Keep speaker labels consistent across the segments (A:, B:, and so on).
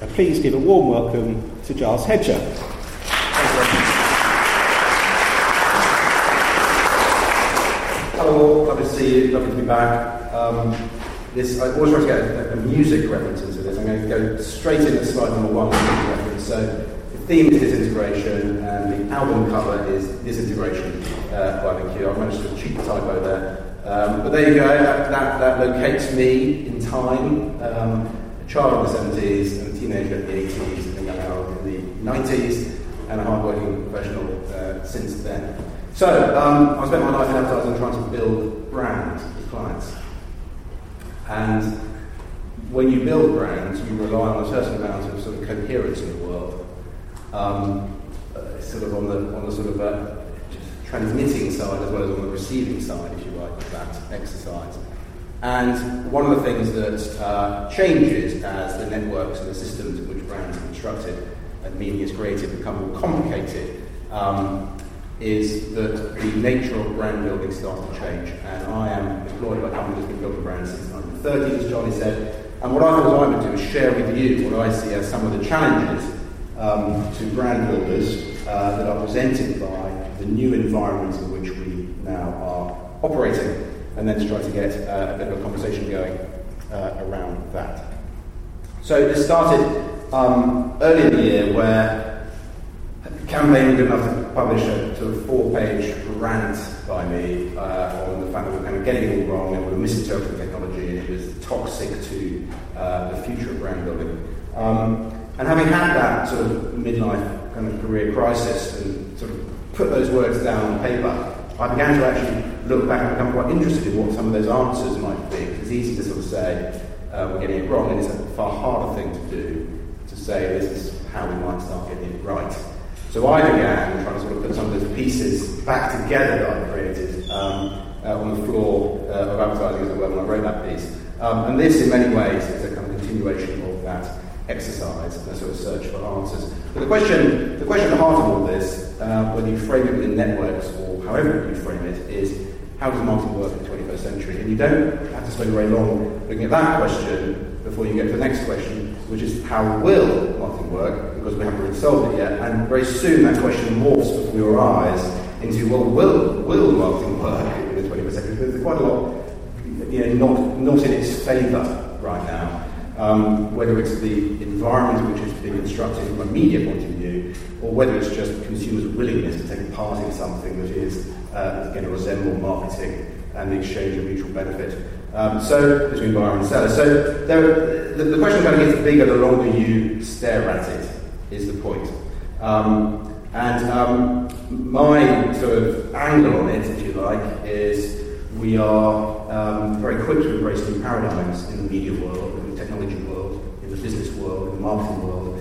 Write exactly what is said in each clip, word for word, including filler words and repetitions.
A: Uh, please give a warm welcome to Giles Hedger.
B: Hello, lovely to see you, lovely to be back. Um, this, I always try to get a, a music reference into this. I'm going to go straight in at slide number one, music reference. So the theme is disintegration, and the album cover is Disintegration uh, by The Cure. I managed to cheat the typo there. Um, but there you go, that, that, that locates me in time. Um, a child in the seventies, and a teenager in the eighties, and a young adult in the nineties, and a hard-working professional uh, since then. So, um, I spent my life in advertising trying to build brands with clients. And when you build brands, you rely on a certain amount of sort of coherence in the world. Um, uh, sort of on the on the sort of uh, transmitting side as well as on the receiving side, if you like, of that exercise. And one of the things that uh, changes as the networks and the systems in which brands are constructed and meaning is created become more complicated, um, is that the nature of brand building starts to change. And I am employed by a company that's been building brands since the nineteen thirties, as Johnny said. And what I thought I would do is share with you what I see as some of the challenges um, to brand builders uh, that are presented by the new environment in which we now are operating, and then to try to get uh, a bit of a conversation going uh, around that. So this started um, early in the year, where Campaign were good enough to publish a sort of four-page rant by me uh, on the fact that we were kind of getting it all wrong and we were misinterpreting technology, and it was toxic to uh, the future of brand building. Um, and having had that sort of midlife kind of career crisis and sort of put those words down on paper, I began to actually look back and become quite interested in what some of those answers might be. It's easy to sort of say uh, we're getting it wrong, and it's a far harder thing to do to say this is how we might start getting it right. So I began trying to sort of put some of those pieces back together that I created um, uh, on the floor uh, of advertising as well when I wrote that piece. Um, and this, in many ways, is a kind of continuation of that exercise and a sort of search for answers. But the question, the question at the heart of all this, uh, whether you frame it within networks or however you frame it, is how does marketing work in the twenty-first century? And you don't have to spend very long looking at that question before you get to the next question, which is how will marketing work, because we haven't really solved it yet. And very soon that question morphs before your eyes into, well, will will marketing work in the twenty-first century? There's quite a lot, you know, not, not in its favour right now. Um, whether it's the environment which is being constructed from a media point of view, or whether it's just consumers' willingness to take part in something that is uh, going to resemble marketing and the exchange of mutual benefit. Um, so, between buyer and seller. So, there, the, the question kind of gets bigger the longer you stare at it, is the point. Um, and um, my sort of angle on it, if you like, is we are um, very quick to embrace new paradigms in the media world, in the technology world, in the business world, in the marketing world.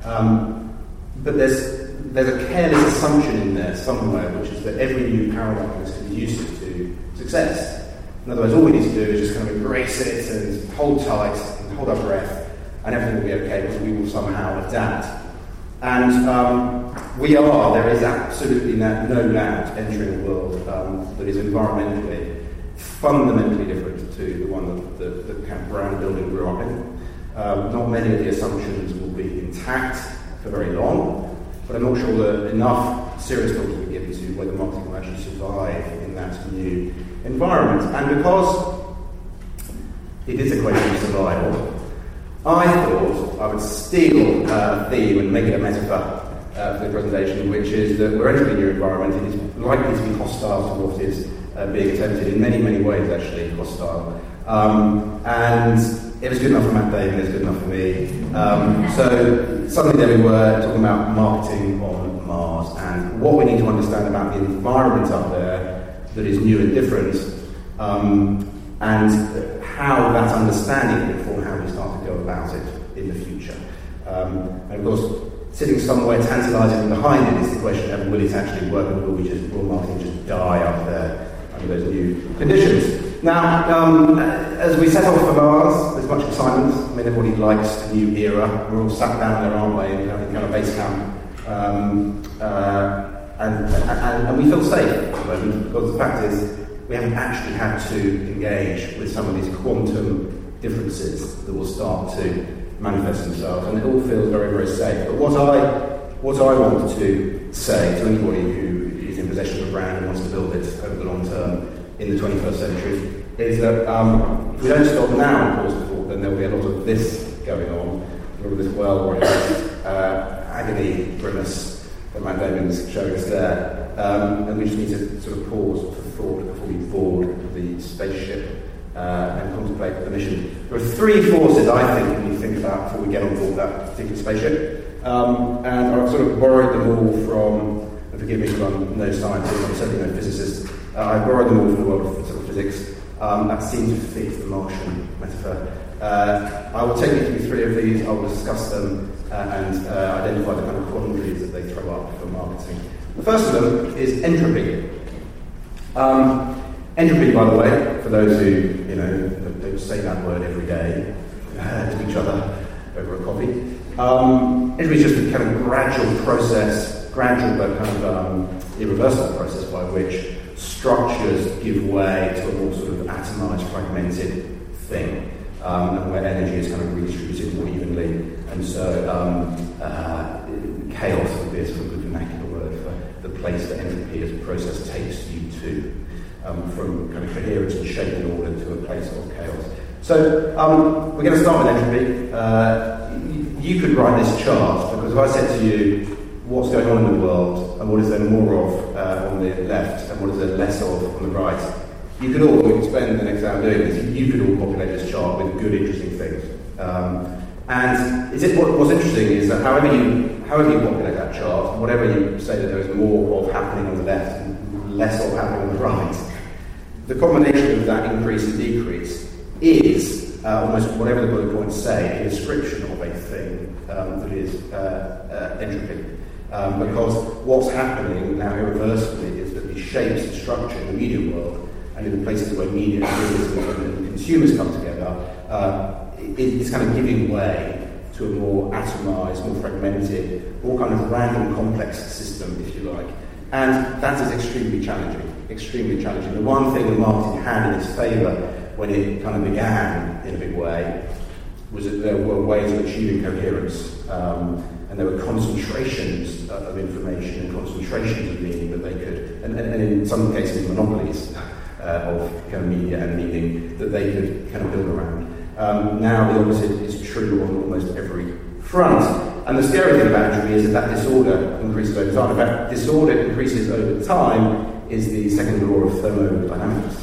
B: Um, but there's there's a careless assumption in there somewhere, which is that every new paradigm is conducive to success. In other words, all we need to do is just kind of embrace it and hold tight and hold our breath, and everything will be okay because we will somehow adapt. And um, we are, there is absolutely no, no doubt, entering a world um, that is environmentally fundamentally different to the one that the, the kind of brand building grew up in. Um, not many of the assumptions will be intact for very long, but I'm not sure that enough serious thought will be given to whether marketing will actually survive in that new environment. And because it is a question of survival, I thought I would steal a theme and make it a metaphor uh, for the presentation, which is that we're entering a new environment. It is likely to be hostile to what is uh, being attempted in many, many ways, actually, hostile. Um, and it was good enough for Matt Damon, it was good enough for me. Um, so suddenly there we were talking about marketing on Mars and what we need to understand about the environment up there that is new and different, um, and how that understanding will inform how we start to go about it in the future. Um, and of course, sitting somewhere tantalising behind it is the question of will it actually work, and will we just will marketing just die up there under those new conditions? Now, um, as we set off for Mars, there's much excitement. I mean, everybody likes a new era. We're all sat down there, aren't we, in kind of base camp. Um, uh, and, and, and we feel safe at the moment, because the fact is we haven't actually had to engage with some of these quantum differences that will start to manifest themselves, and it all feels very, very safe. But what I, what I want to say to anybody who is in possession of a brand and wants to build it over the long term in the twenty-first century is that um, if we don't stop now and pause the thought, then there'll be a lot of this going on, a lot of this well-organized uh, agony grimace that Matt Damon's showing us there. Um, and we just need to sort of pause for thought before we board the spaceship uh, and contemplate the mission. There are three forces, I think, when you think about before we get on board that particular spaceship. Um, and I've sort of borrowed them all from, and forgive me because I'm no scientist, I'm certainly no physicist, uh, I borrowed them all from the world of sort of physics. Um, that seems to fit the Martian metaphor. Uh, I will take you through three of these, I will discuss them uh, and uh, identify the kind of quandaries that they throw up for marketing. The first of them is entropy. Um, entropy, by the way, for those who, you know, don't say that word every day uh, to each other over a coffee. Um, entropy is just a kind of gradual process, gradual but kind of um, irreversible process by which structures give way to a more sort of atomized, fragmented thing, um, and where energy is kind of redistributed more evenly. And so um, uh, chaos would be a sort of good vernacular word for the place that entropy as a process takes you to, um, from kind of coherence and shape and order to a place of chaos. So um, we're going to start with entropy. Uh, you could write this chart, because if I said to you, what's going on in the world, and what is there more of uh, on the left, and what is there less of on the right, you could all, we could spend the next hour doing this, you could all populate this chart with good, interesting things. Um, and is it, what, what's interesting is that however you, however you populate that chart, whatever you say that there is more of happening on the left and less of happening on the right, the combination of that increase and decrease is, uh, almost whatever the bullet points say, a description of a thing um, that is uh, uh, entropy. Um, because what's happening now irreversibly is that the shapes and structure in the media world and in the places where media and, and consumers come together, uh, it, it's kind of giving way to a more atomized, more fragmented, more kind of random complex system, if you like. And that is extremely challenging, extremely challenging. The one thing that marketing had in its favour when it kind of began in a big way was that there were ways of achieving coherence. Um, And there were concentrations of information and concentrations of meaning that they could, and, and, and in some cases monopolies uh, of kind of media and meaning that they could kind of build around. Um, now the opposite is true on almost every front. And the scary thing about entropy is that that disorder increases over time. In fact, disorder increases over time is the second law of thermodynamics.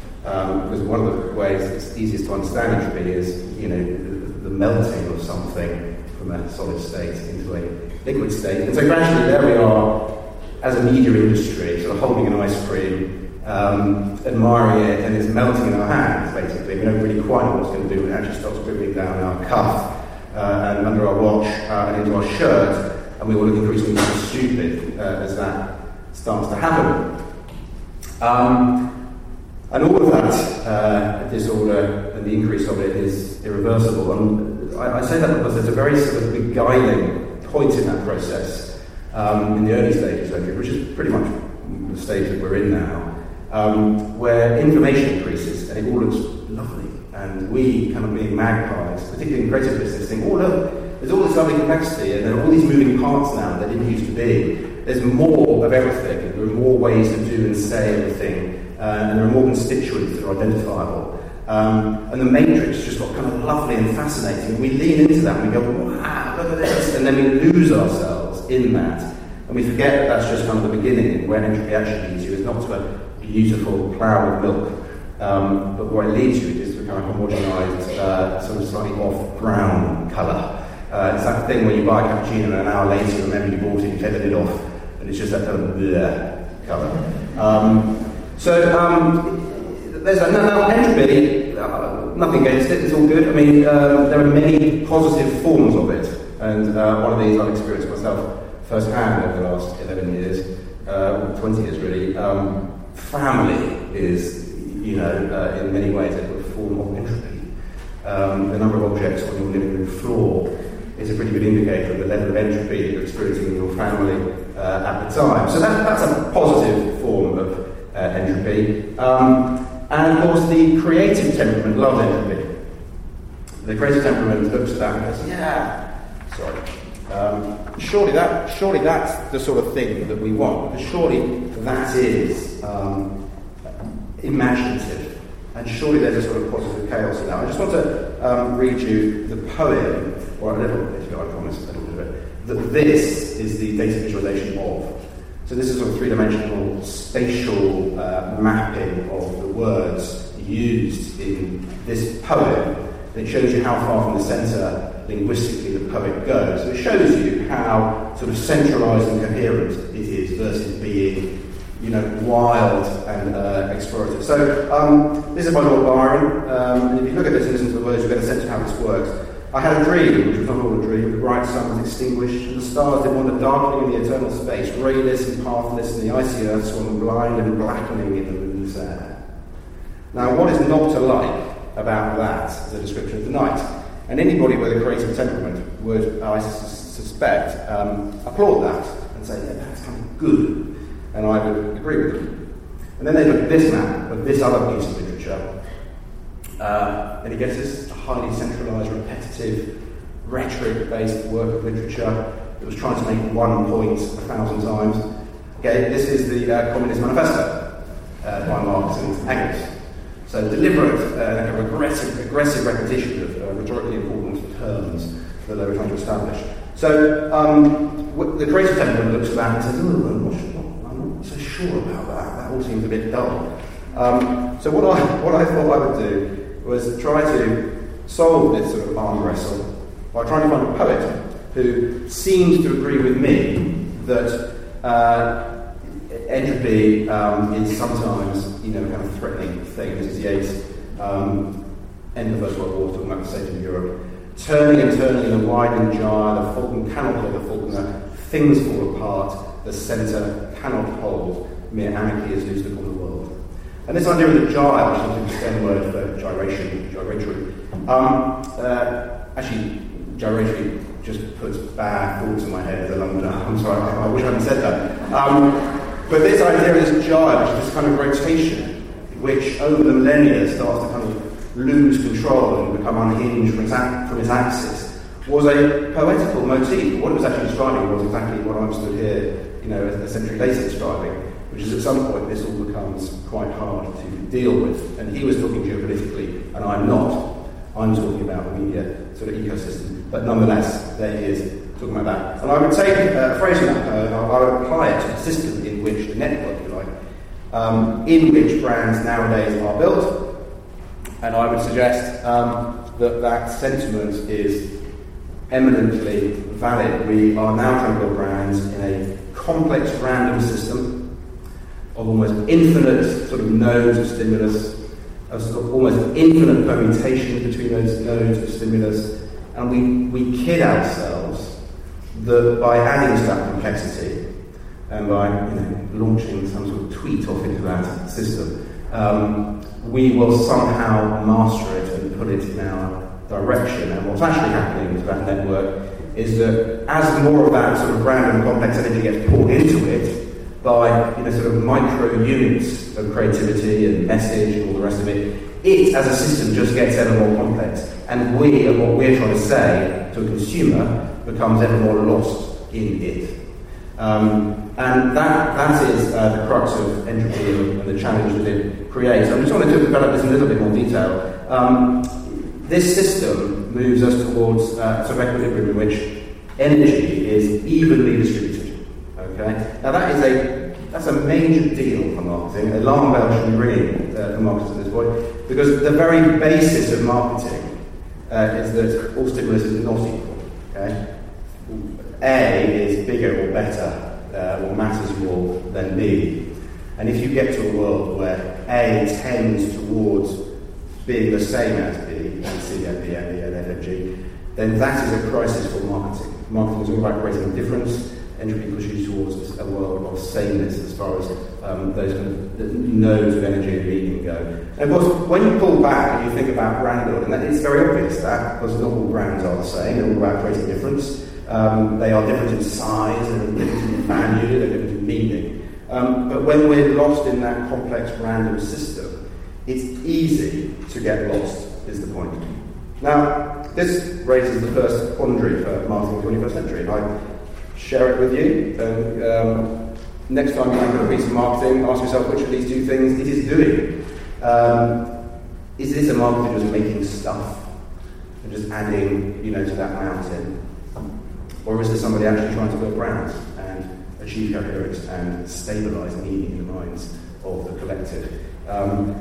B: Um, because one of the ways it's easiest to understand entropy is, you know, the, the melting of something from a solid state into a liquid state. And so gradually there we are, as a media industry, sort of holding an ice cream, um, admiring it, and it's melting in our hands, basically. We don't really quite know what it's going to do, and it actually starts dribbling down our cuff, uh, and under our watch, uh, and into our shirt, and we all look increasingly more stupid uh, as that starts to happen. Um, and all of that uh, disorder and the increase of it is irreversible. And I, I say that because there's a very sort of beguiling point in that process um, in the early stages of it, which is pretty much the stage that we're in now, um, where information increases and it all looks lovely. And we, kind of being magpies, particularly in creative business, think, oh look, there's all this lovely complexity and there are all these moving parts now that didn't used to be. There's more of everything, and there are more ways to do and say everything, uh, and there are more constituents that are identifiable. Um, and the matrix just got kind of lovely and fascinating. We lean into that and we go, wow, look at this, and then we lose ourselves in that. And we forget that that's just kind of the beginning, where entropy actually leads you is not to a beautiful cloud of milk, um, but where it leads you is to a kind of homogenized, uh, sort of slightly off brown colour. Uh, it's that thing where you buy a cappuccino and an hour later you remember you bought it, you take the lid off, and it's just that kind of bleh colour. Um, so, um, there's a, no, no, entropy, uh, nothing against it, it's all good. I mean, uh, there are many positive forms of it, and uh, one of these I've experienced myself firsthand over the last eleven years, uh, twenty years really. Um, family is, you know, uh, in many ways a form of entropy. Um, the number of objects on your living room floor is a pretty good indicator of the level of entropy that you're experiencing in your family uh, at the time. So that, that's a positive form of uh, entropy. Um, and of course the creative temperament loves entropy. The creative temperament looks at that and goes, yeah, sorry. Um, surely that, surely that's the sort of thing that we want, because surely that is um, imaginative, and surely there's a sort of positive chaos in that. I just want to um, read you the poem, or a little bit, I promise, a little bit of it, that this is the data visualization of. So this is a sort of three-dimensional spatial uh, mapping of the words used in this poem. And it shows you how far from the centre linguistically the poet goes. So it shows you how sort of centralised and coherent it is versus being, you know, wild and uh, explorative. So um, this is by Lord Byron. Um, and if you look at this and listen to the words, you get a sense of how this works. I had a dream, which was not all a dream. The bright sun was extinguished, and the stars did wander darkling in the eternal space, rayless and pathless, and the icy earth swung blind and blackening in the moon's air. Now, what is not to like about that as a description of the night? And anybody with a creative temperament would, I sus- suspect, um, applaud that and say, yeah, that's kind of good. And I would agree with them. And then they look at this map of this other piece of literature, uh, and he gets this highly centralised, repetitive, rhetoric-based work of literature that was trying to make one point a thousand times. Okay, this is the uh, Communist Manifesto uh, by Marx and Engels. So deliberate, uh, kind of aggressive, aggressive repetition of uh, rhetorically important terms that they were trying to establish. So um, w- the creative temperament looks at that and says, "Oh, I'm not, sure, I'm not so sure about that. That all seems a bit dull." Um, so what I what I thought I would do was try to solve this sort of arm wrestle by trying to find a poet who seems to agree with me that uh, entropy um, is sometimes, you know, a kind of threatening thing. This is Yeats, um, end of the First World War, talking about the state of Europe. Turning and turning in a widening jar, the falcon cannot hold the falconer, things fall apart, the centre cannot hold, mere anarchy is loosed upon the world. And this idea of the gyre, which is a STEM word for gyration, gyratory, um, uh, actually, gyratory just puts bad thoughts in my head as a Londoner. I'm sorry, I, I wish I hadn't said that. Um, but this idea of this gyre, which is this kind of rotation, which over the millennia starts to kind of lose control and become unhinged from its, a- from its axis, was a poetical motif. What it was actually describing was exactly what I'm stood here, you know, a century later describing, which is at some point this all becomes quite hard to deal with. And he was talking geopolitically, and I'm not. I'm talking about the media sort of ecosystem. But nonetheless, there he is talking about that. And I would take uh, a phrase from that, uh, I would apply it to the system in which, the network, if you like, um, in which brands nowadays are built. And I would suggest um, that that sentiment is eminently valid. We are now trying to build brands in a complex random system of almost infinite sort of nodes of stimulus, of sort of almost infinite permutations between those nodes of stimulus, and we, we kid ourselves that by adding to that complexity and by, you know, launching some sort of tweet off into that system, um, we will somehow master it and put it in our direction. And what's actually happening with that network is that as more of that sort of random complex energy gets poured into it, by, you know, sort of micro units of creativity and message and all the rest of it, it as a system just gets ever more complex. And we, and what we're trying to say to a consumer, becomes ever more lost in it. Um, and that that is uh, the crux of entropy and, and the challenge that it creates. I just wanted to develop this in a little bit more detail. Um, this system moves us towards uh, sort of equilibrium in which energy is evenly distributed. Okay? Now that is a that's a major deal for marketing. Alarm bells should be ringing uh, for marketers at this point, because the very basis of marketing uh, is that all stimulus is not equal. Okay? A is bigger or better uh, or matters more than B. And if you get to a world where A tends towards being the same as B, and C, and D, and E, and F, and G, then that is a crisis for marketing. Marketing is all about creating a difference. Entropy pushes you towards a world of sameness as far as um, those kind of the nodes of energy and meaning go. And of course, when you pull back and you think about brand building, that it's very obvious that, because not all brands are the same, they're all about creating difference. Um, they are different in size, they're different in value, they're different in meaning. Um, but when we're lost in that complex random system, it's easy to get lost, is the point. Now, this raises the first quandary for marketing in the twenty-first century, and I share it with you. And, um, next time you think of a piece of marketing, ask yourself which of these two things it is doing. Um, is this a marketer just making stuff and just adding, you know, to that mountain? Or is there somebody actually trying to build brands and achieve coherence and stabilise meaning in the minds of the collective? Um,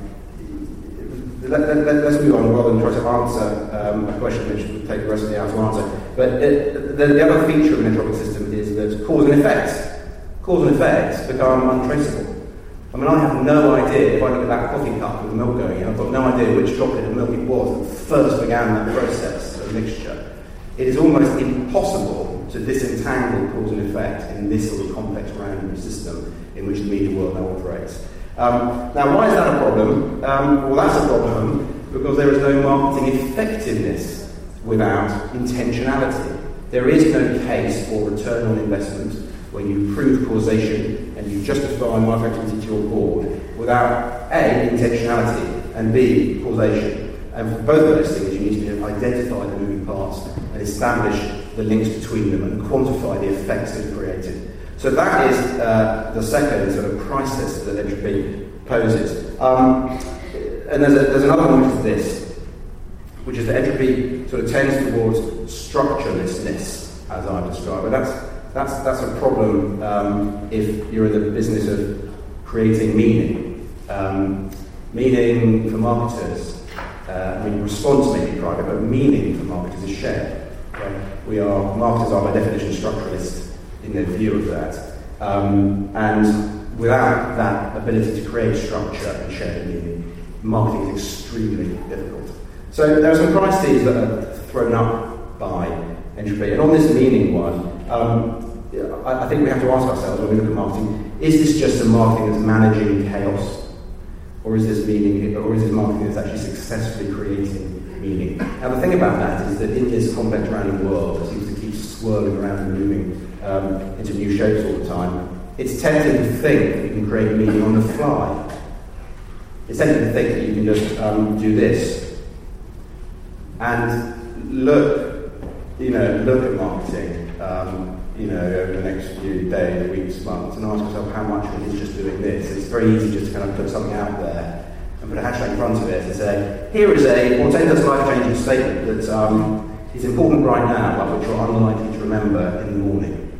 B: let, let, let, let's move on rather than try to answer um, a question which would take the rest of the hour to answer. But it, the, the other feature of an entropic system is that cause and effect. Cause and effect become untraceable. I mean, I have no idea, if I look at that coffee cup with the milk going in, I've got no idea which chocolate and milk it was that first began that process of mixture. It is almost impossible to disentangle cause and effect in this sort of complex random system in which the media world now operates. Um, now, why is that a problem? Um, well, that's a problem because there is no marketing effectiveness without intentionality. There is no case for return on investment when you prove causation and you justify market activity to your board without A, intentionality, and B, causation. And for both of those things, you need to identify the moving parts and establish the links between them and quantify the effects they've created. So that is uh, the second sort of crisis that entropy poses. Um, and there's, a, there's another one, which is this, which is that entropy sort of tends towards structurelessness, as I've described. But that's That's that's a problem um, if you're in the business of creating meaning. Um, meaning for marketers, uh, I mean, response may be private, but meaning for marketers is shared. Okay? We are marketers are by definition structuralists in their view of that, um, and without that ability to create structure and shared meaning, marketing is extremely difficult. So there are some crises that are thrown up by entropy, and on this meaning one. Um, I, I think we have to ask ourselves when we look at marketing: is this just a marketing that's managing chaos, or is this meaning, or is this marketing that's actually successfully creating meaning? Now, the thing about that is that in this complex random world that seems to keep swirling around and moving um, into new shapes all the time, it's tempting to think that you can create meaning on the fly. It's tempting to think that you can just um, do this and look, you know, look at marketing. Um, you know, over the next few days, weeks, months, and ask yourself how much of it is just doing this. It's very easy just to kind of put something out there and put a hashtag in front of it and say, here is a portentous life-changing statement that um, is important right now, but which you're unlikely to remember in the morning.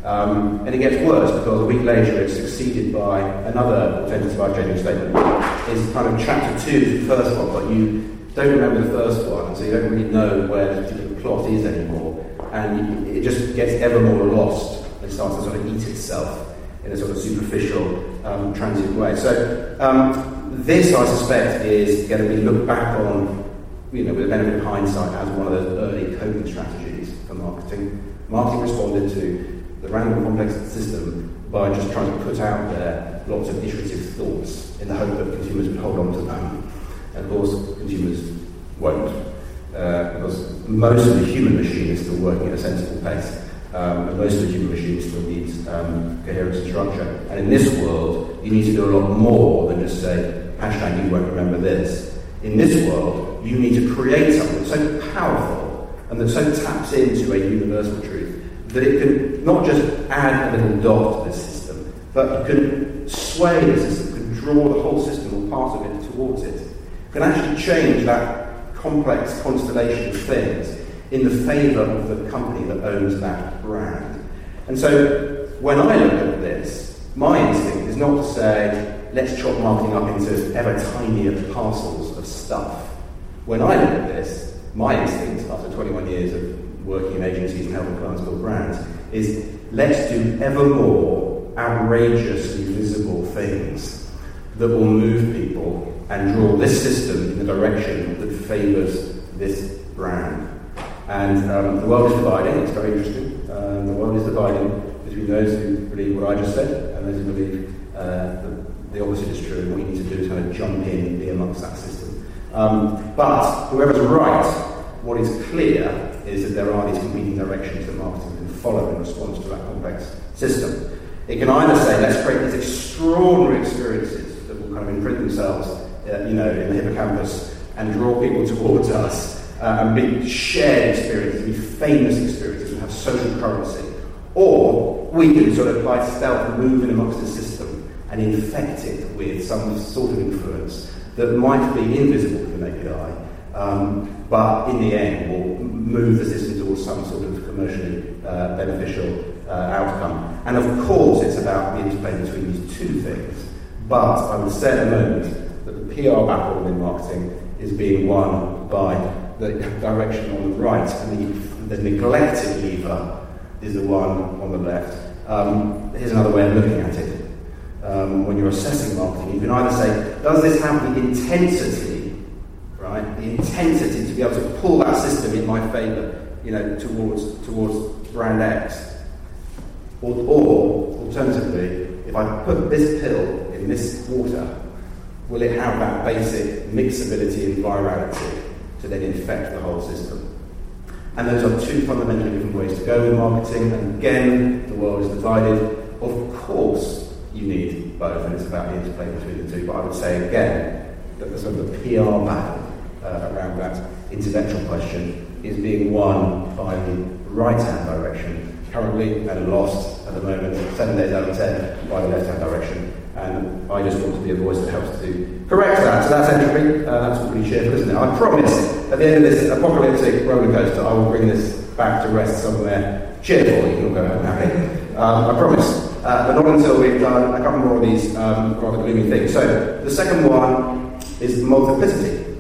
B: Um, and it gets worse because a week later it's succeeded by another portentous life-changing statement. It's kind of chapter two, the first one, but you don't remember the first one, so you don't really know where the particular plot is anymore. And it just gets ever more lost and starts to sort of eat itself in a sort of superficial, um, transient way. So um, this, I suspect, is going to be looked back on, you know, with the benefit of hindsight, as one of those early coping strategies for marketing. Marketing responded to the random complex system by just trying to put out there lots of iterative thoughts in the hope that consumers would hold on to them. And of course, consumers won't. Uh, because most of the human machine is still working at a sensible pace, um, and most of the human machine still needs um, coherence and structure. And in this world, you need to do a lot more than just say, hashtag you won't remember this. In this world, you need to create something so powerful and that so taps into a universal truth that it can not just add a little dot to this system, but can sway the system, can draw the whole system or part of it towards it, can actually change that complex constellation of things in the favour of the company that owns that brand. And so when I look at this, my instinct is not to say, let's chop marketing up into ever tinier parcels of stuff. When I look at this, my instinct, after twenty-one years of working in agencies and helping clients build brands, is let's do ever more outrageously visible things that will move people and draw this system in the direction that favours this brand. And um, the world is dividing, it's very interesting. Um, the world is dividing between those who believe what I just said and those who believe uh, that the opposite is true, and what you need to do is kind of jump in and be amongst that system. Um, but whoever's right, what is clear is that there are these competing directions that marketing can follow in response to that complex system. It can either say, let's create these extraordinary experiences that will kind of imprint themselves Uh, you know, in the hippocampus and draw people towards us uh, and be shared experiences, be famous experiences, and have social currency. Or we can sort of apply stealth, move in amongst the system, and infect it with some sort of influence that might be invisible to the naked eye, um, but in the end will move the system towards some sort of commercially uh, beneficial uh, outcome. And of course, it's about the interplay between these two things. But I would say at the moment that the P R battle in marketing is being won by the direction on the right, and the, the neglected lever is the one on the left. Um, here's another way of looking at it. Um, when you're assessing marketing, you can either say, does this have the intensity, right? The intensity to be able to pull that system in my favour, you know, towards towards brand X, or, or alternatively, if I put this pill in this water, will it have that basic mixability and virality to then infect the whole system? And those are two fundamentally different ways to go in marketing. And again, the world is divided. Of course, you need both, and it's about the interplay between the two. But I would say again that the sort of the P R battle uh, around that intellectual question is being won by the right-hand direction currently, and lost at the moment, seven days out of ten, by the left-hand direction. And I just want to be a voice that helps to correct that. So that's entropy. Uh, that's pretty cheerful, isn't it? I promise, at the end of this apocalyptic roller coaster, I will bring this back to rest somewhere cheerful. You can all go home happy. Um, I promise. Uh, but not until we've done a couple more of these um, rather gloomy things. So the second one is multiplicity.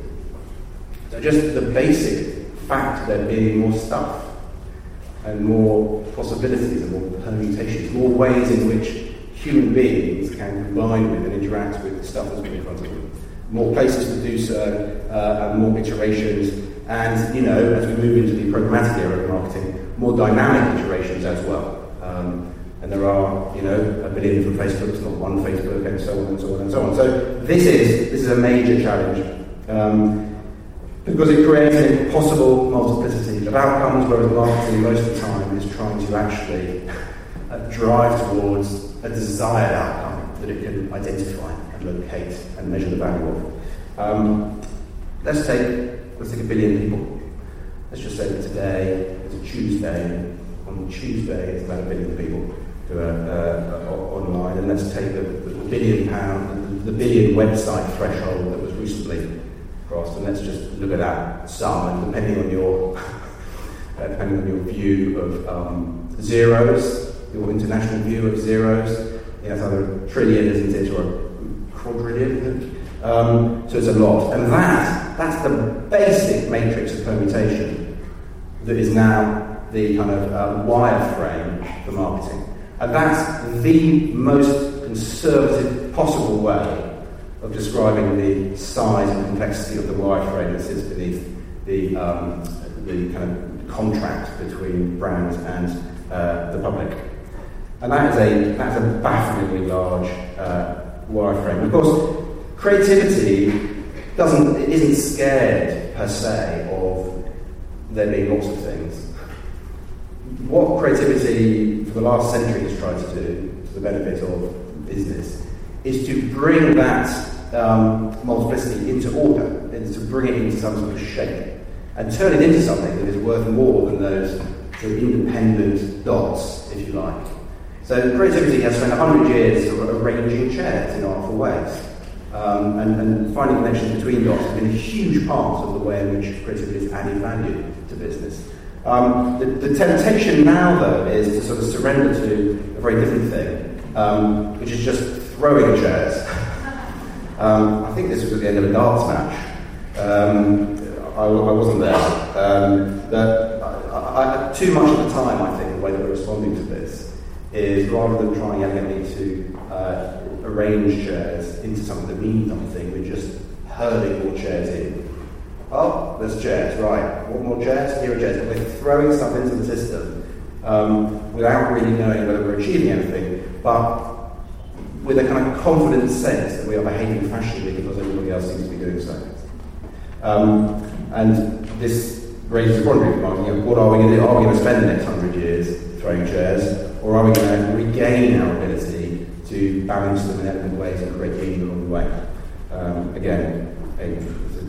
B: So just the basic fact there being more stuff and more possibilities and more permutations, more ways in which human beings can combine with and interact with the stuff that's been in front of them. More places to do so, uh, and more iterations, and, you know, as we move into the programmatic era of marketing, more dynamic iterations as well. Um, and there are, you know, a billion different Facebooks, not one Facebook, and so on and so on and so on. So this is this is a major challenge, um, because it creates an impossible multiplicity of outcomes, whereas marketing most of the time is trying to actually uh, drive towards a desired outcome that it can identify and locate and measure the value of. Um, let's take let's take a billion people. Let's just say that today is a Tuesday. On Tuesday, it's about a billion people who are uh, online, and let's take the, the billion pound, the, the billion website threshold that was recently crossed, and let's just look at that sum. And depending on your uh, depending on your view of um, zeros, your international view of zeros, you know, it's either a trillion, isn't it, or a quadrillion, isn't it? Um, so it's a lot. And that, that's the basic matrix of permutation that is now the kind of uh, wireframe for marketing. And that's the most conservative possible way of describing the size and complexity of the wireframe that sits beneath the, um, the kind of contract between brands and uh, the public. And that is a that's a bafflingly large uh, wireframe. Of course, creativity doesn't it isn't scared per se of there being lots of things. What creativity for the last century has tried to do, to the benefit of business, is to bring that um, multiplicity into order, and to bring it into some sort of shape, and turn it into something that is worth more than those sort of independent dots, if you like. So creativity has spent a hundred years sort of arranging chairs in artful ways, um, and, and finding connections between dots has been a huge part of the way in which creativity has added value to business. Um, the, the temptation now, though, is to sort of surrender to a very different thing, um, which is just throwing chairs. um, I think this was at the end of a darts match. Um, I, I wasn't there. Um, but I, I, too much of the time, I think, the way that we're responding to this is rather than trying elegantly to uh, arrange chairs into something that means something, we're just hurling more chairs in. Oh, there's chairs, right. Want more chairs? Here are chairs. But we're throwing stuff into the system um, without really knowing whether we're achieving anything, but with a kind of confident sense that we are behaving fashionably because everybody else seems to be doing so. Um, and this raises a quandary for marketing. What are we going to do? Are we going to spend the next hundred years throwing chairs, or are we going to regain our ability to balance them in elegant ways and create meaning along the way? Um, again, a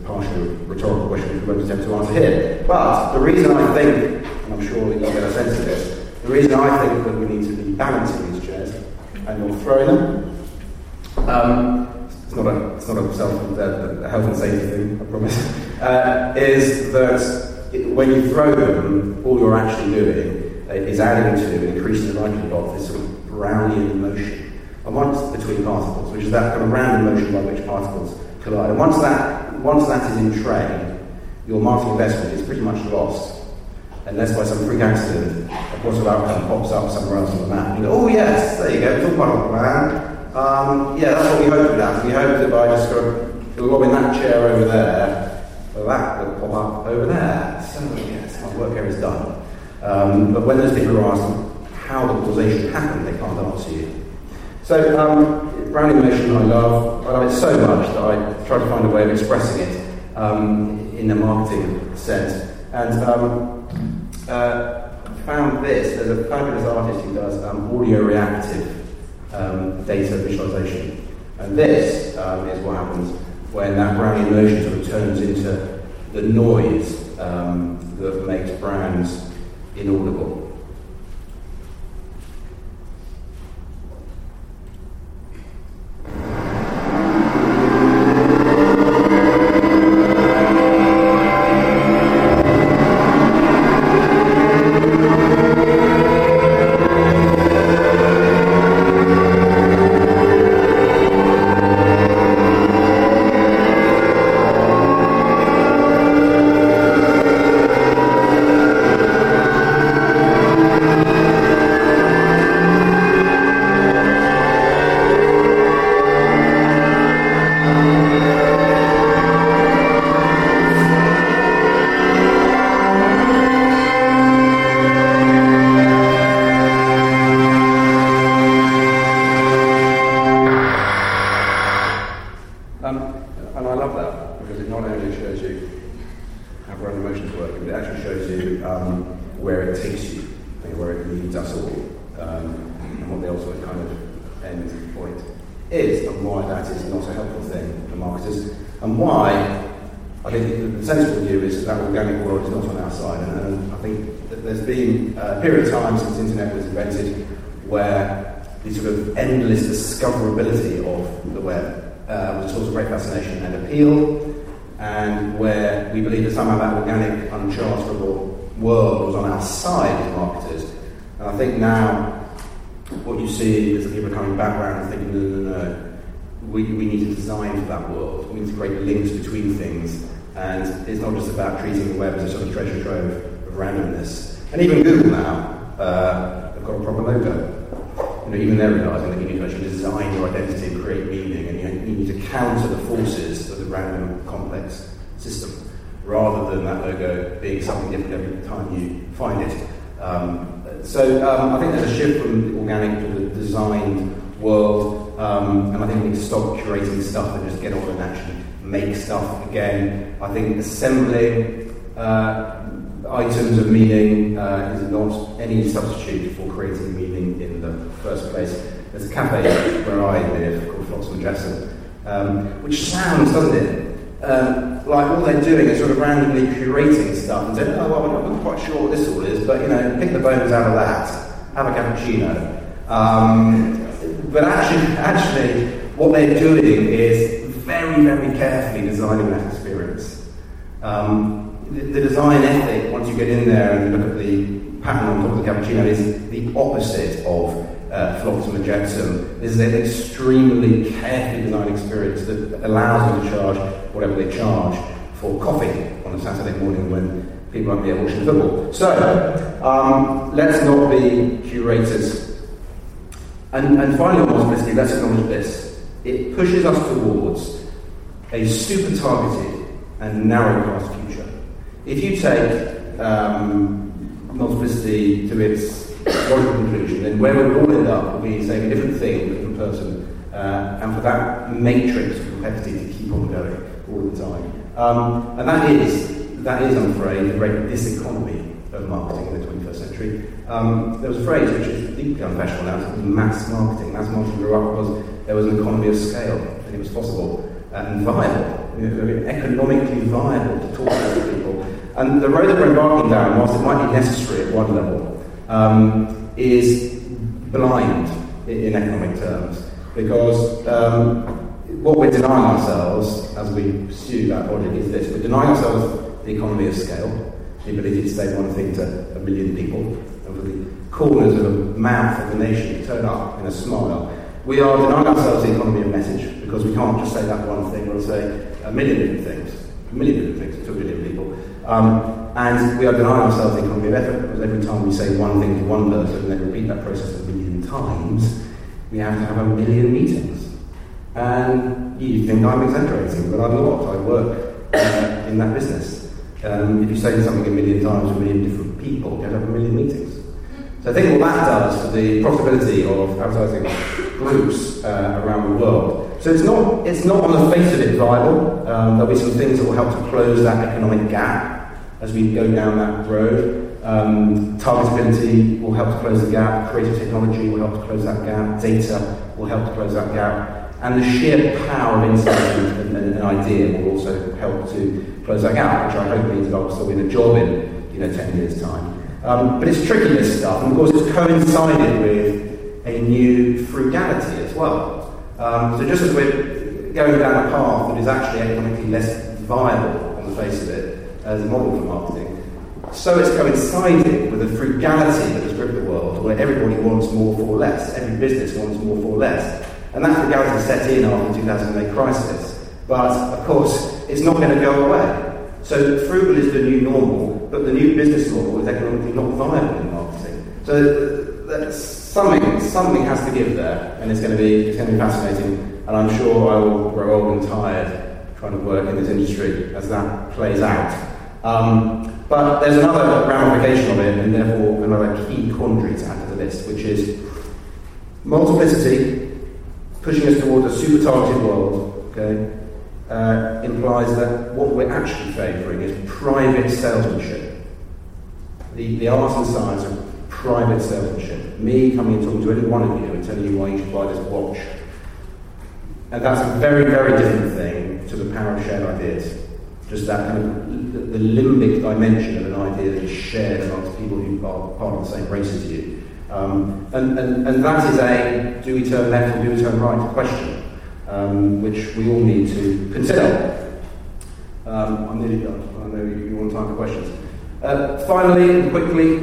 B: partial rhetorical question we won't attempt to answer here. But the reason I think, and I'm sure that you'll get a sense of this, the reason I think that we need to be balancing these chairs and not throwing them, um, it's not a, it's not a self, uh, a health and safety thing, I promise, uh, is that it, when you throw them, all you're actually doing uh, is adding to and increasing the likelihood of this sort of Brownian motion, and once between particles, which is that kind of random motion by which particles collide. And once that, once that is in train, your marketing investment is pretty much lost. Unless by some freak accident, a possible outcome pops up somewhere else on the map. You go, oh yes, there you go, it's all part of the plan. Um, yeah, that's what we hoped at. We hoped that by just sort of lobbing that chair over there, well, that would pop up over there. So yes, my work here is done. Um, but when those people are asked how the causation happened, they can't answer you. So, um, Brownian motion I love. I love it so much that I try to find a way of expressing it um, in a marketing sense. And um, uh, found this. There's a fabulous artist who does um, audio reactive um, data visualization. And this um, is what happens when that Brownian motion sort of turns into the noise um, that makes brands inaudible. And where we believe that somehow that organic, unchargeable world was on our side as marketers. And I think now what you see is that people are coming back around and thinking, no, no, no, we, we need to design for that world. We need to create links between things. And it's not just about treating the web as a sort of treasure trove of randomness. And even Google now uh, have got a proper logo. You know, even they're realising that you need to actually design your identity and create meaning, and you, you need to counter the forces of the random, complex system, rather than that logo being something different every time you find it. Um, so um, I think there's a shift from the organic to the designed world, um, and I think we need to stop curating stuff and just get on and actually make stuff again. I think assembling uh, items of meaning uh, is not any substitute for creating meaning in the first place. There's a cafe where I live called Flotsam and Jetsam, um, which sounds, doesn't it, um, like all they're doing is sort of randomly curating stuff and saying, oh, well, I'm not quite sure what this all is, but, you know, pick the bones out of that, have a cappuccino. Um, but actually, actually, what they're doing is very, very carefully designing that experience. Um, The design ethic, once you get in there and look at the pattern on top of the cappuccino, is the opposite of uh, Flotsam and Jetsam. This is an extremely carefully designed experience that allows them to charge whatever they charge for coffee on a Saturday morning when people aren't there watching football. So, um, let's not be curators. And, and finally, on multiplicity, let's acknowledge this. It pushes us towards a super targeted and narrow-cast future. If you take um, multiplicity to its logical conclusion, then where we all end up will be saying a different thing, a different person, uh, and for that matrix of complexity to keep on going all the time. Um, and that is, that is, I'm afraid, the great diseconomy of marketing in the twenty-first century. Um, there was a phrase which is deeply unfashionable now, it's called mass marketing. Mass marketing grew up because there was an economy of scale, and it was possible and viable You know, they're economically viable to talk to people. And the road that we're embarking down, whilst it might be necessary at one level, um, is blind in, in economic terms. Because um, what we're denying ourselves as we pursue that logic is this. We're denying ourselves the economy of scale, the ability to say one thing to a million people, and for the corners of the mouth of the nation to turn up in a smile. We are denying ourselves the economy of message, because we can't just say that one thing, we'll say a million different things, a million different things to a million people. Um, and we are denying ourselves the economy of effort, because every time we say one thing to one person and then repeat that process a million times, we have to have a million meetings. And you think I'm exaggerating, but I'm not. I work uh, in that business. Um, if you say something a million times to a million different people, you have to have a million meetings. So I think what that does for the profitability of advertising groups uh, around the world. So it's not it's not on the face of it viable. Um, there'll be some things that will help to close that economic gap as we go down that road. Um, targetability will help to close the gap. Creative technology will help to close that gap. Data will help to close that gap. And the sheer power of insight and, and an idea will also help to close that gap, which I hope means that I'll still be in a job in you know ten years' time. Um, but it's tricky, this stuff, and of course it's coincided with a new frugality as well. Um, so just as we're going down a path that is actually economically less viable on the face of it as a model for marketing, so it's coincided with a frugality that has gripped the world, where everybody wants more for less, every business wants more for less. And that frugality set in after the two thousand eight crisis. But, of course, it's not going to go away. So frugal is the new normal, but the new business model is economically not viable in marketing. So that's something something has to give there, and it's going to be it's going to be fascinating. And I'm sure I will grow old and tired trying to work in this industry as that plays out. Um, but there's another ramification of it, and therefore another key quandary to add to the list, which is multiplicity pushing us towards a super targeted world. Okay. Uh, implies that what we're actually favouring is private salesmanship. The, the art and science of private salesmanship. Me coming and talking to any one of you and telling you why you should buy this watch. And that's a very, very different thing to the power of shared ideas. Just that kind of the, the limbic dimension of an idea that is shared amongst people who are part of the same race as you. Um, and, and, and that is a do we turn left or do we turn right question. Um, which we all need to consider. Um, I'm nearly done. I know you, you want time for questions. Uh, finally, and quickly,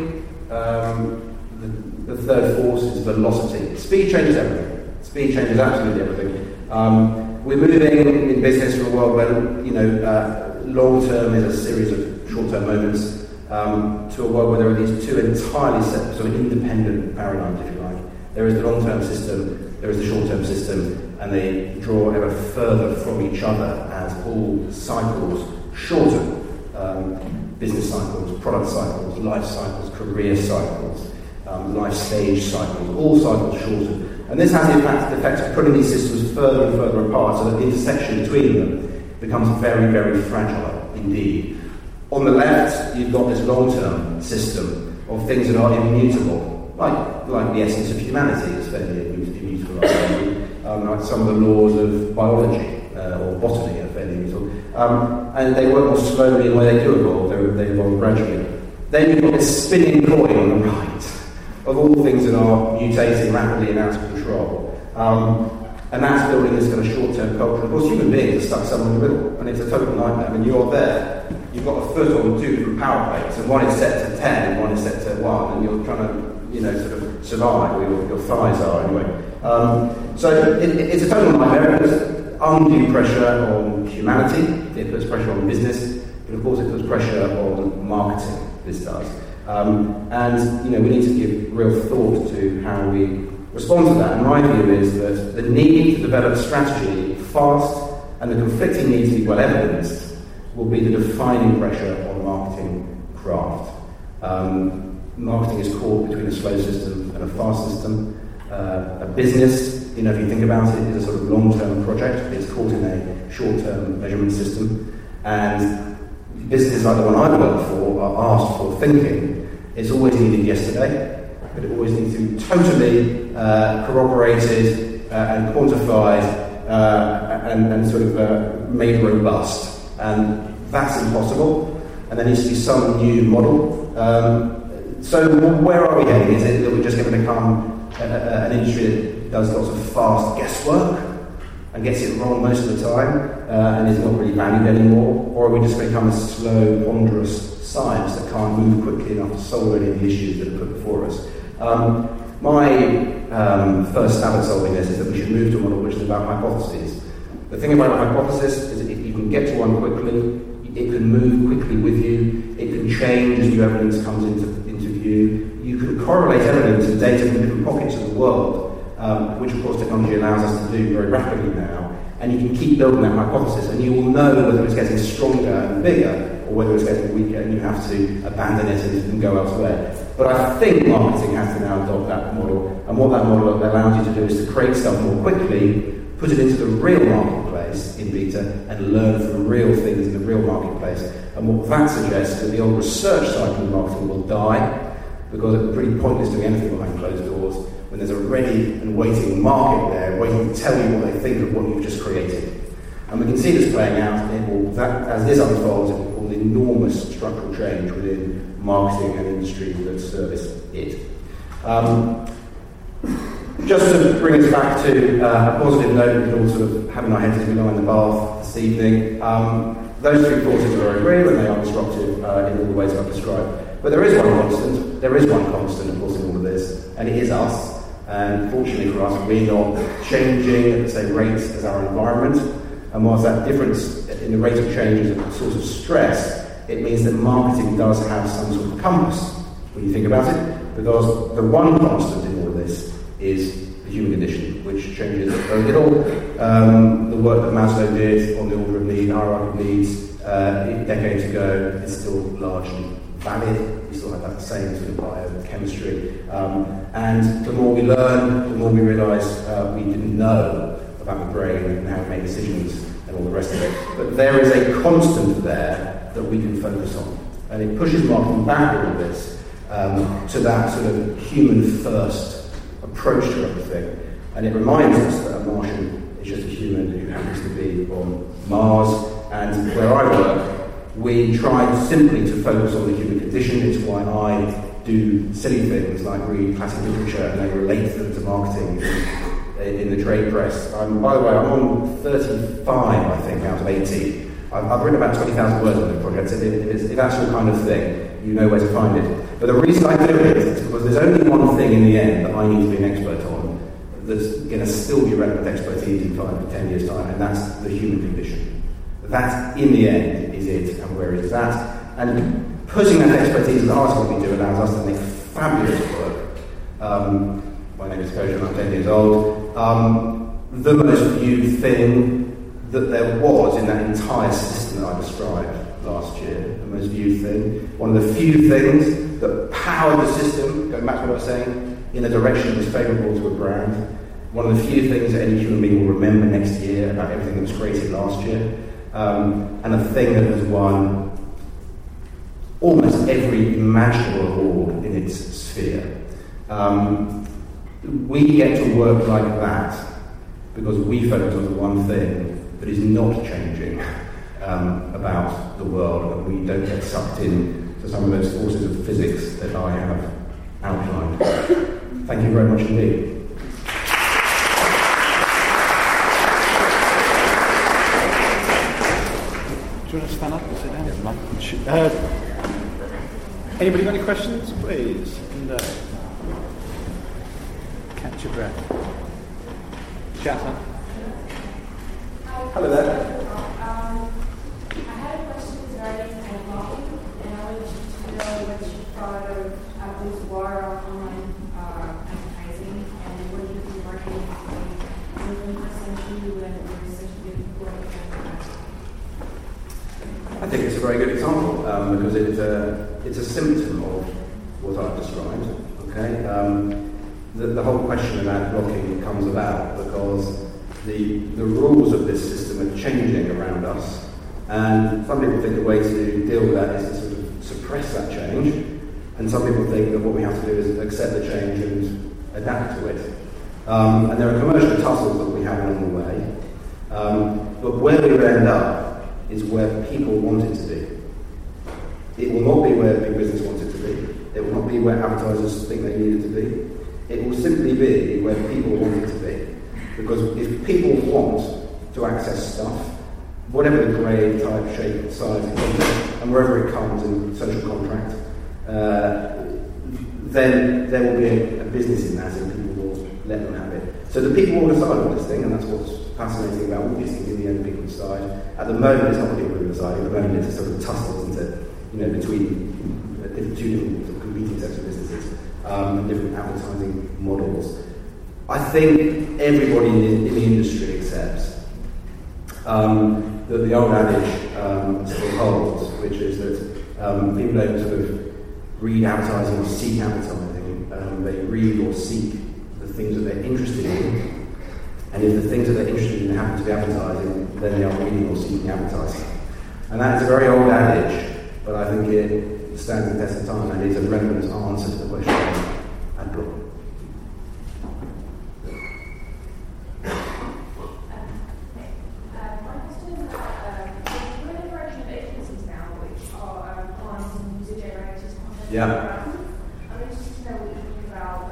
B: um, the, the third force is velocity. Speed changes everything. Speed changes absolutely everything. Um, we're moving in business from a world where, you know, uh, long term is a series of short-term moments um, to a world where there are these two entirely separate, sort of independent paradigms, if you like. There is the long-term system, there is the short-term system, and they draw ever further from each other as all cycles shorten. Um, business cycles, product cycles, life cycles, career cycles, um, life stage cycles, all cycles shorten. And this has the effect, the effect of putting these systems further and further apart, so that the intersection between them becomes very, very fragile indeed. On the left, you've got this long-term system of things that are immutable, like, like the essence of humanity is fairly immutable. Um, like some of the laws of biology uh, or botany are fairly immutable. Um, and they work more slowly, and where they do evolve, they, they evolve gradually. Then you've got this spinning coin on the right of all things that are mutating rapidly and out of control. Um, and that's building this kind of short-term culture. Of course, human beings are stuck somewhere in the middle, and it's a total nightmare. I mean, you're there, you've got a foot on two different power plates, and one is set to ten, and one is set to one, and you're trying to, you know, sort of survive, or your, your thighs are anyway. Um, so it, it's a total nightmare. It puts undue pressure on humanity, it puts pressure on business, but of course it puts pressure on marketing, this does. Um, and, you know, we need to give real thought to how we respond to that. And my view is that the need to develop strategy fast and the conflicting need to be well evidenced will be the defining pressure on marketing craft. Um, marketing is caught between a slow system and a fast system. Uh, a business, you know, if you think about it, is a sort of long-term project. It's caught in a short-term measurement system. And businesses like the one I work for are asked for thinking. It's always needed yesterday, but it always needs to be totally uh, corroborated uh, and quantified uh, and, and sort of uh, made robust. And that's impossible, and there needs to be some new model. Um, so where are we heading? Is it that we're just going to become a, a, an industry that does lots of fast guesswork and gets it wrong most of the time uh, and is not really valued anymore? Or are we just going to become a slow, ponderous science that can't move quickly enough to solve any of the issues that are put before us? Um, my um, first stab at solving this is that we should move to a model which is about hypotheses. The thing about a hypothesis is that if you can get to one quickly, it can move quickly with you, it can change as new evidence comes into, into view. You can correlate evidence and data from different pockets of the world, um, which of course technology allows us to do very rapidly now, and you can keep building that hypothesis, and you will know whether it's getting stronger and bigger, or whether it's getting weaker, and you have to abandon it and, and go elsewhere. But I think marketing has to now adopt that model, and what that model allows you to do is to create stuff more quickly, put it into the real marketplace in beta, and learn from real things in the real marketplace. And what that suggests is that the old research cycle of marketing will die, because it's pretty pointless doing anything behind closed doors when there's a ready and waiting market there, waiting to tell you what they think of what you've just created. And we can see this playing out, and it will, that, as this unfolds, it will cause enormous structural change within marketing and industries that service it. Um, Just to bring us back to uh, a positive note, we can all sort of have in our heads as we lie in the bath this evening. Um, those three forces are very real, and they are disruptive uh, in all the ways I've described. But there is one constant. There is one constant, of course, in all of this, and it is us. And fortunately for us, we're not changing at the same rate as our environment. And whilst that difference in the rate of change is a source of stress, it means that marketing does have some sort of compass when you think about it, because the one constant in all of this is the human condition, which changes very little. Um, the work that Maslow did on the order of need, hierarchy of needs, uh, decades ago, is still largely valid. We still have that same sort of biochemistry. Um, and the more we learn, the more we realise uh, we didn't know about the brain and how we make decisions and all the rest of it. But there is a constant there that we can focus on. And it pushes marketing back a little bit um, to that sort of human-first approach to everything, and it reminds us that a Martian is just a human who happens to be on Mars. And where I work, we try simply to focus on the human condition. It's why I do silly things like read classic literature and then relate them to marketing in, in the trade press. I'm, by the way, I'm on thirty-five, I think, out of eighty. I've, I've written about twenty thousand words on the project, so if, if, if that's your kind of thing, you know where to find it. But the reason I do it is because there's only one thing in the end that I need to be an expert on that's going to still be relevant expertise in five to ten years' time, and that's the human condition. That, in the end, is it, and where is that? And putting that expertise as hard as we do allows us to make fabulous work. Um, my name is Koji, and I'm ten years old. Um, the most viewed thing that there was in that entire system that I described last year, the most viewed thing, one of the few things that powered the system, going back to what I was saying, in a direction that was favourable to a brand, one of the few things that any human being will remember next year about everything that was created last year, um, and a thing that has won almost every imaginable award in its sphere. Um, we get to work like that because we focus on the one thing that is not changing um, about the world, and we don't get sucked in to some of those forces of physics that I have outlined. Thank you very much indeed.
C: Do you want to stand up and sit down? Yes, uh, anybody got any questions, please? And, uh, catch your breath. Chatter.
B: Hello there.
D: Um, I had a question regarding marketing, and I wanted to know what you thought of Apple's war on online uh, advertising, and what do you think marketing is doing in this century when there's such a big growth?
B: I think it's a very good example um, because it's a, it's a symptom of what I've described. Okay, um, the, the whole question of ad blocking comes about because the the rules of this system are changing around us, and some people think the way to deal with that is to sort of suppress that change, and some people think that what we have to do is accept the change and adapt to it. Um, and there are commercial tussles that we have along the way. Um, but where we will end up is where people want it to be. It will not be where big business wants it to be. It will not be where advertisers think they need it to be. It will simply be where people want it to be. Because if people want to access stuff, whatever the grade, type, shape, size, and wherever it comes in social contract, uh, then there will be a, a business in that and people will let them have it. So the people will decide on this thing, and that's what's fascinating about all these things. In the end, people decide. At the moment, it's not the people who decide. At the moment, it's a sort of tussle, isn't it? You know, between uh, two different sort of competing sets of businesses, um, different advertising models. I think everybody in the, in the industry accepts um, that the old adage um, still holds, which is that um, people don't sort of read advertising or seek advertising. Um, they read or seek the things that they're interested in, and if the things that they're interested in happen to be advertising, then they are reading or seeking advertising. And that is a very old adage, but I think it stands the test of time and is a relevant answer to the question I'd put. Yeah.
D: I'm interested to know what you think about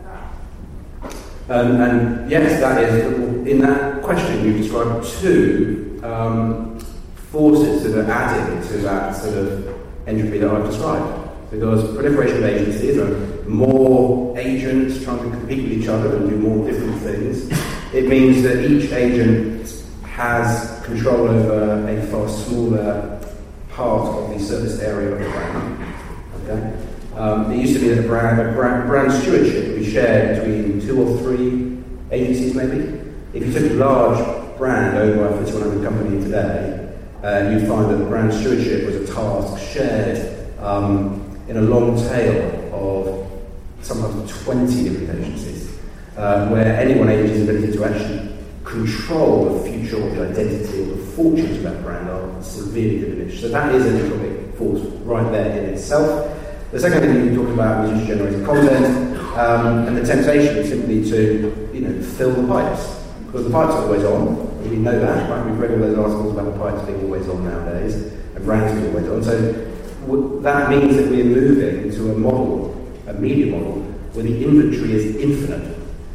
D: um, that.
B: Um, and yes, that is, in that question you described two um, forces that are adding to that sort of entropy that I've described. Because proliferation of agencies are more agents trying to compete with each other and do more different things. It means that each agent has control over a far smaller part of the surface area of the brand. Okay? Um, it used to be that a brand, a brand, brand stewardship would be shared between two or three agencies, maybe. If you took a large brand owned by a FTSE one hundred company today, uh, you'd find that the brand stewardship was a task shared um, in a long tail of sometimes twenty different agencies, uh, where any one agency's ability to actually control the future or the identity or the fortunes of that brand are severely diminished. So that is an economic force right there in itself. The second thing you talked about was user-generated content, um, and the temptation is simply to, you know, fill the pipes, because the pipes are always on. We know that, right? We've read all those articles about the pipes being always on nowadays, and brands being always on. So w- that means that we're moving to a model, a media model, where the inventory is infinite.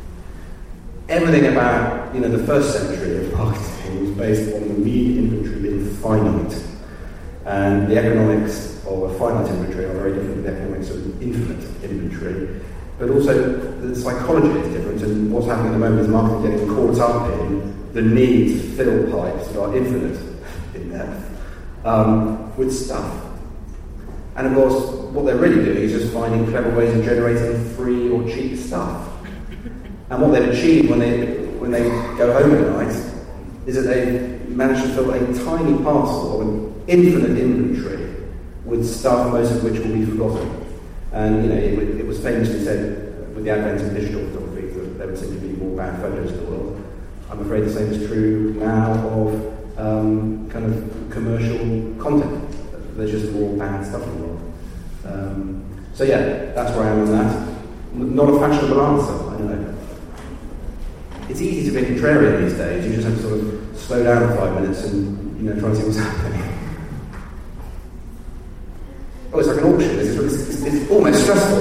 B: Everything about, you know, the first century of marketing was based on the media inventory being finite, and the economics of a finite inventory are very different than the economics of infinite inventory. But also, the psychology is different, and what's happening at the moment is marketing getting caught up in the need to fill pipes that are infinite in depth um, with stuff. And of course, what they're really doing is just finding clever ways of generating free or cheap stuff. And what they've achieved when they when they go home at night is that they've managed to fill a tiny parcel of an infinite inventory with stuff, most of which will be forgotten. And you know, it, it was famously said with the advent of digital photography that there would seem to be more bad photos in the world. I'm afraid the same is true now of um, kind of commercial content. There's just more bad stuff in the world. Um, so yeah, that's where I am on that. N- not a fashionable answer, I know. It's easy to be contrarian these days. You just have to sort of slow down for five minutes and, you know, try and see what's happening. Oh, it's like an auction. It's, it's, it's almost stressful.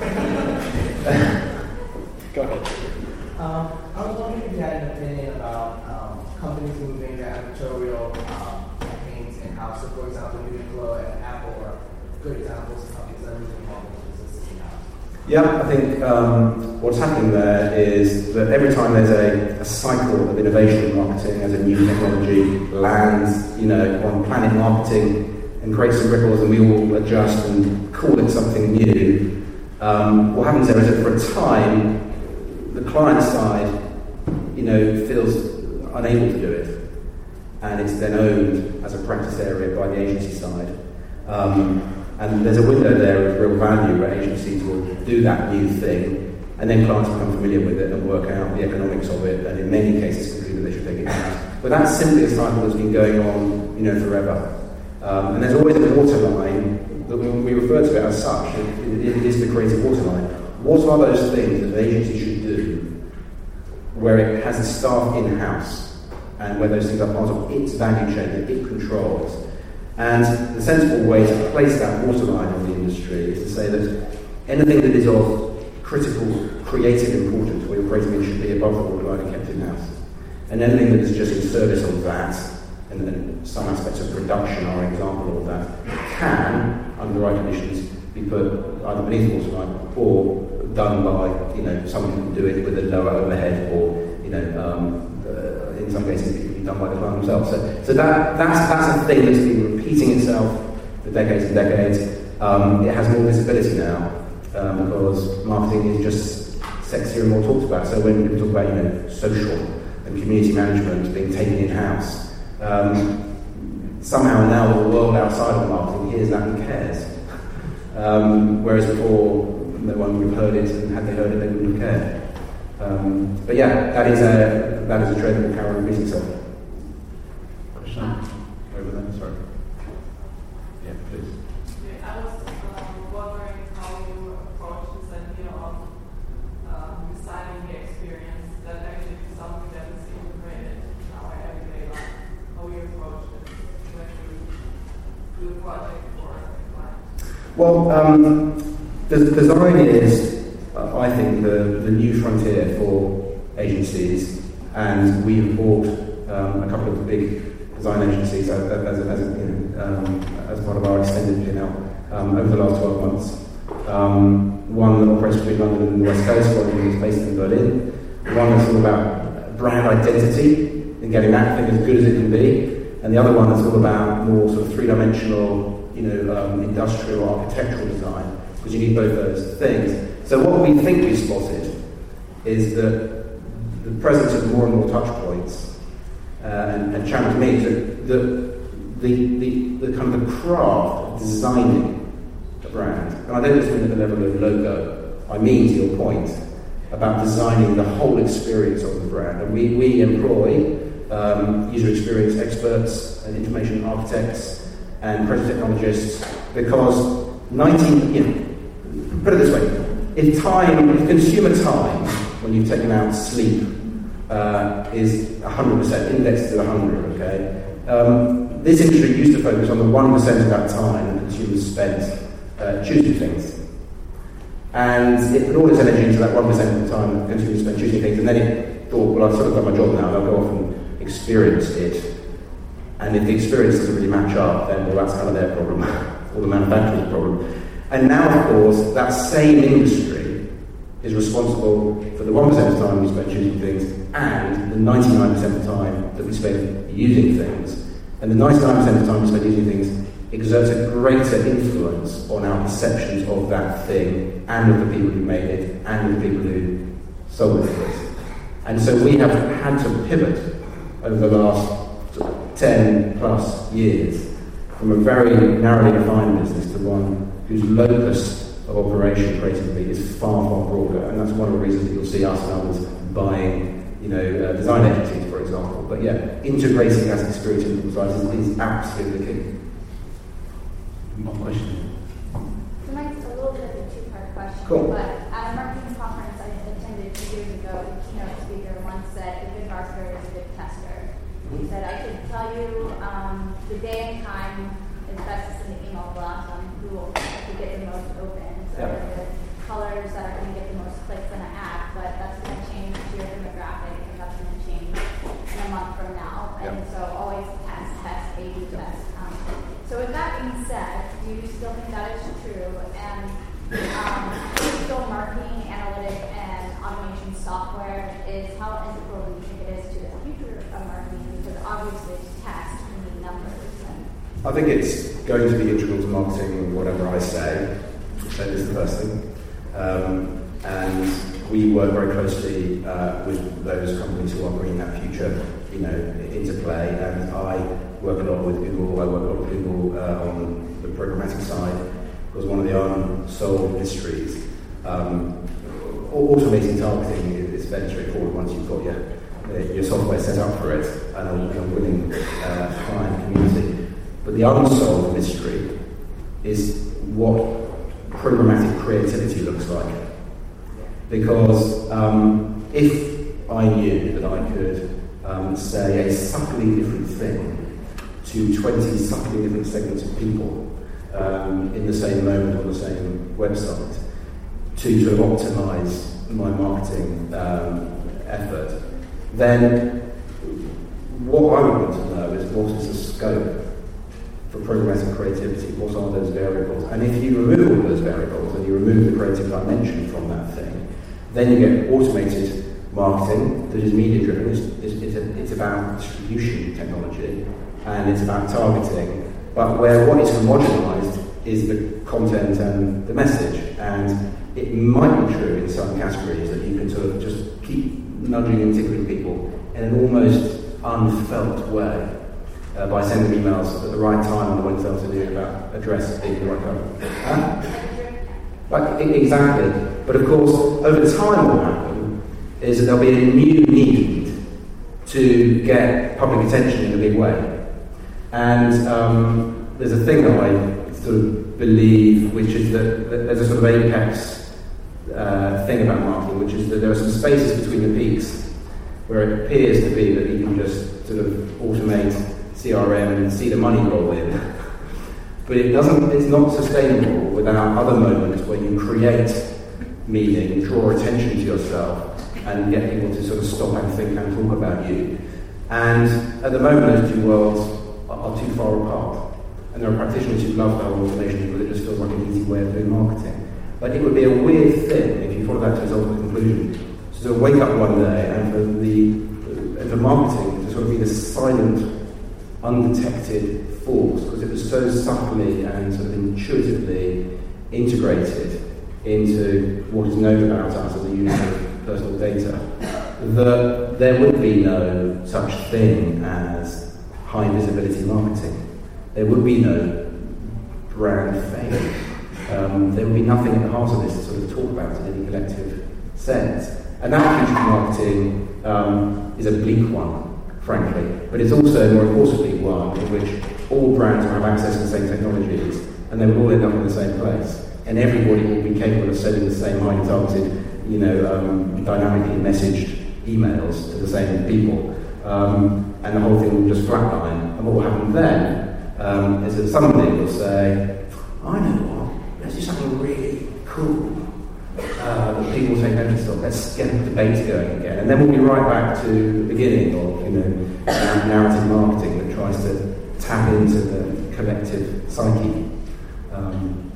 C: Go ahead.
E: Um, I was wondering if you had an opinion about um, companies moving their editorial um, campaigns in-house. So, for example, Uniqlo and Apple are good examples of companies that are moving more businesses in-house.
B: Yeah, I think um, what's happening there is that every time there's a, a cycle of innovation in marketing, as a new technology lands, you know, on Planet Marketing and creates some ripples, and we all adjust and call it something new. Um, what happens there is that for a time, the client side, you know, feels unable to do it, and it's then owned as a practice area by the agency side. Um, and there's a window there of real value where agencies will do that new thing, and then clients become familiar with it and work out the economics of it, and in many cases conclude that they should take it out. But that's simply a cycle that's been going on, you know, forever. Um, and there's always a waterline that we, we refer to it as such. It, it, it is the creative waterline. What are those things that an agency should do where it has a staff in-house and where those things are part of its value chain that it controls. And the sensible way to place that waterline on the industry is to say that anything that is of critical creative importance where you're creating it should be above the waterline and kept in-house. And anything that is just in service of that, and then some aspects of production are an example of that, can, under the right conditions, be put either beneath the waterline or done by, you know, someone who can do it with a lower overhead, or, you know, um, uh, in some cases it can be done by the client themselves. So, so that that's that's a thing that's been repeating itself for decades and decades. Um, it has more visibility now um, because marketing is just sexier and more talked about. So when we talk about, you know, social and community management being taken in-house, um, somehow now the world outside of marketing hears that and cares. Um, whereas before, no one would have heard it, and had they heard it, they wouldn't have cared. Um, but yeah, that is a that is a trend that will carry on repeating itself. Question over there, sorry. Yeah, please.
F: Yeah, I was um, wondering how you approach this idea of um, designing the experience that actually is something that is integrated in our everyday life. How you approach it when you do a project for a client.
B: Well, um, the design is, uh, I think, the, the new frontier for agencies, and we have bought um, a couple of big design agencies as, as, as, you know, um, as part of our extended P and L um, over the last twelve months. Um, one that operates between London and the West Coast, one that is based in Berlin. One that's all about brand identity and getting that thing as good as it can be, and the other one that's all about more sort of three-dimensional, you know, um, industrial architectural design, because you need both those things. So what we think we spotted is that the presence of more and more touch points uh, and, and channels means that the, the, the, the kind of the craft of designing a brand, and I don't just mean at the level of logo, I mean, to your point, about designing the whole experience of the brand. And we, we employ um, user experience experts and information architects and creative technologists because nineteen, you know, put it this way, if time, if consumer time, when you've taken out sleep, uh, is one hundred percent, indexed to one hundred, okay, um, this industry used to focus on the one percent of that time that consumers spent uh, choosing things. And it put all its energy into that one percent of the time that consumers spent choosing things, and then it thought, well, I've sort of done my job now, and I'll go off and experience it. And if the experience doesn't really match up, then, well, that's kind of their problem, or the manufacturer's problem. And now, of course, that same industry is responsible for the one percent of the time we spend choosing things and the ninety-nine percent of the time that we spend using things. And the ninety-nine percent of the time we spend using things exerts a greater influence on our perceptions of that thing and of the people who made it and of the people who sold it to us. And so we have had to pivot over the last ten plus years from a very narrowly defined business to one whose locus of operation creatively is far, far broader. And that's one of the reasons that you'll see us and others buying, you know, uh, design agencies, for example. But yeah, integrating that experience into sizes is absolutely key. One question.
D: So mine's a little bit of a two-part question,
B: Cool.
D: but at a marketing conference I attended two years ago, the keynote speaker once said, a good marketer is a good tester. He said, I could tell you um, the day and time is best in the email blast on Google to get the most opens, or
B: Yeah.
D: the colors that are going to get the most clicks in an ad, but that's going to change to your demographic, and that's going to change in a month from now. And
B: Yeah.
D: so always test, test, A B test. Um, so with that being said, do you still think that is true? And um, still marketing, analytic, and automation software is how integral do you think it is to the future of marketing? Because obviously it's test, you need numbers. And
B: I think it's going to be integral to marketing, whatever I say. That is the first thing. Um, and we work very closely uh, with those companies who are bringing that future, you know, into play. And I work a lot with Google. I work a lot with Google uh, on the programmatic side, because one of the unsolved mysteries. Um, automating targeting is fairly straightforward once you've got your your software set up for it and a, a willing uh, client community. But the unsolved mystery is what programmatic creativity looks like. Because um, if I knew that I could um, say a subtly different thing to twenty subtly different segments of people um, in the same moment on the same website to, to optimize my marketing um, effort, then what I would want to know is what is the scope for programmatic creativity, what are those variables? And if you remove all those variables and you remove the creative dimension from that thing, then you get automated marketing that is media driven. It's, it's, it's, a, it's about distribution technology and it's about targeting, but where what is homogenized is the content and the message. And it might be true in some categories that you can sort of just keep nudging and tickling people in an almost unfelt way. Uh, by sending emails at the right time on the Wednesday afternoon about address being the right cover. Huh? Like, exactly. But of course, over time what will happen is that there'll be a new need to get public attention in a big way. And um, there's a thing that I sort of believe, which is that, that there's a sort of apex uh, thing about marketing, which is that there are some spaces between the peaks where it appears to be that you can just sort of automate C R M and see the money roll in. But it doesn't, it's not sustainable without other moments where you create meaning, draw attention to yourself, and get people to sort of stop and think and talk about you. And at the moment, those two worlds are, are too far apart. And there are practitioners who love the whole automation because it just feels like an easy way of doing marketing. But it would be a weird thing if you follow that to its ultimate conclusion. So to wake up one day and for the, and for marketing to sort of be this silent, undetected force, because it was so subtly and sort of intuitively integrated into what is known about us as a use of personal data, that there would be no such thing as high visibility marketing. There would be no brand fame. Um, there would be nothing at the heart of this to sort of talk about in any collective sense. And that future of marketing um, is a bleak one, frankly, but it's also, more importantly, one in which all brands will have access to the same technologies and they will all end up in the same place. And everybody will be capable of sending the same highly targeted, you know, um, dynamically messaged emails to the same people. Um, and the whole thing will just flatline. And what will happen then um, is that somebody will say, I know what, let's do something really cool. Uh, that people take notice of. Let's get the debate going again, and then we'll be right back to the beginning of, you know, narrative marketing that tries to tap into the collective psyche. Um,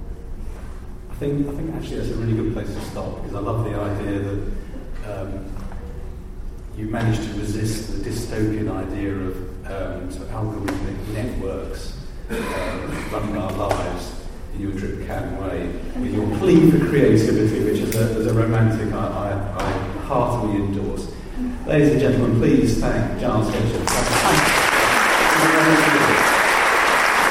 C: I think I think actually that's a really good place to stop, because I love the idea that um, you managed to resist the dystopian idea of um, sort of algorithmic networks uh, running our lives in your drip can way, with your plea for creativity, which is a, is a romantic I, I, I heartily endorse. Ladies and gentlemen, please thank Giles Ketchum.